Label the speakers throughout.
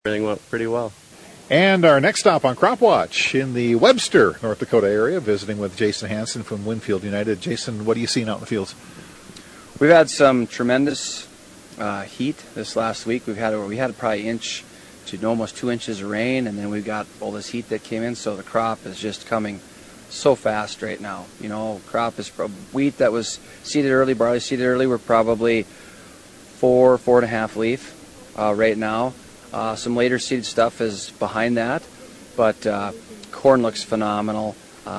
Speaker 1: Everything went pretty well.
Speaker 2: And our next stop on Crop Watch in the Webster, North Dakota area, visiting with Jason Hansen from Winfield United. Jason, what are you seeing out in the fields?
Speaker 3: We've had some tremendous heat this last week. We had probably inch to almost 2 inches of rain, and then we've got all this heat that came in, so the crop is just coming so fast right now. You know, crop is wheat that was seeded early, barley seeded early, we're probably 4.5 leaf right now. Some later seeded stuff is behind that, but corn looks phenomenal.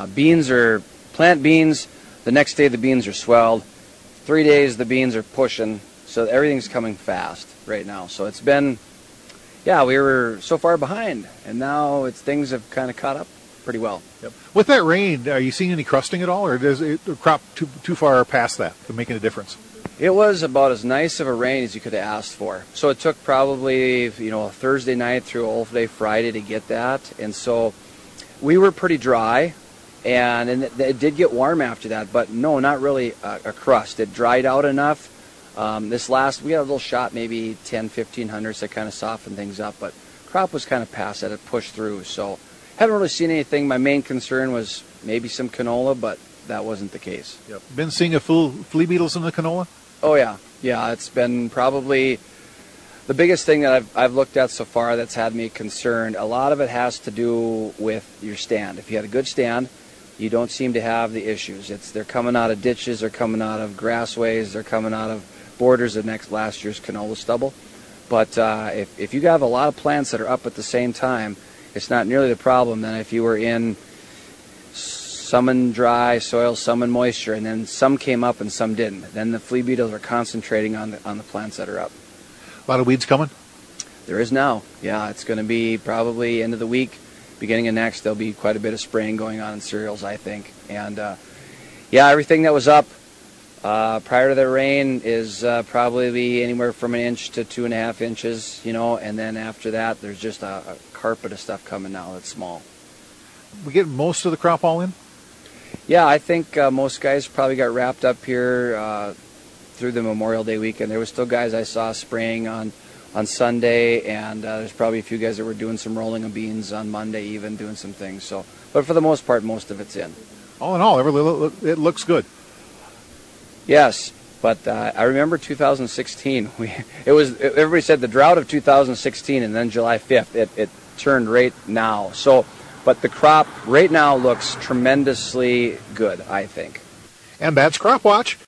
Speaker 3: Plant beans, the next day the beans are swelled. 3 days the beans are pushing, so everything's coming fast right now. So it's been, we were so far behind, and now things have kind of caught up pretty well.
Speaker 2: Yep. With that rain, are you seeing any crusting at all, or does the crop too far past that to make any difference?
Speaker 3: It was about as nice of a rain as you could have asked for. So it took probably, a Thursday night through all day Friday to get that. And so we were pretty dry, and it did get warm after that, but no, not really a crust. It dried out enough. We had a little shot, maybe 1,500 that kind of softened things up, but crop was kind of past that. It pushed through. So haven't really seen anything. My main concern was maybe some canola, but that wasn't the case.
Speaker 2: Yep. Been seeing flea beetles in the canola?
Speaker 3: Oh, yeah. Yeah, it's been probably the biggest thing that I've looked at so far that's had me concerned. A lot of it has to do with your stand. If you had a good stand, you don't seem to have the issues. They're coming out of ditches, they're coming out of grassways, they're coming out of borders of last year's canola stubble. But if you have a lot of plants that are up at the same time, it's not nearly the problem than if you were in some in dry soil, some in moisture, and then some came up and some didn't. Then the flea beetles are concentrating on the plants that are up.
Speaker 2: A lot of weeds coming?
Speaker 3: There is now. Yeah, it's going to be probably end of the week, beginning of next. There'll be quite a bit of spraying going on in cereals, I think. And everything that was up prior to the rain is probably anywhere from 1 inch to 2.5 inches, and then after that, there's just a carpet of stuff coming now that's small.
Speaker 2: We get most of the crop all in?
Speaker 3: Yeah, I think most guys probably got wrapped up here through the Memorial Day weekend. There were still guys I saw spraying on Sunday, and there's probably a few guys that were doing some rolling of beans on Monday, even doing some things. So, but for the most part, most of it's in.
Speaker 2: All in all, it looks good.
Speaker 3: Yes, but I remember 2016. Everybody said the drought of 2016, and then July 5th, it turned right now. So. But the crop right now looks tremendously good, I think.
Speaker 2: And that's Crop Watch.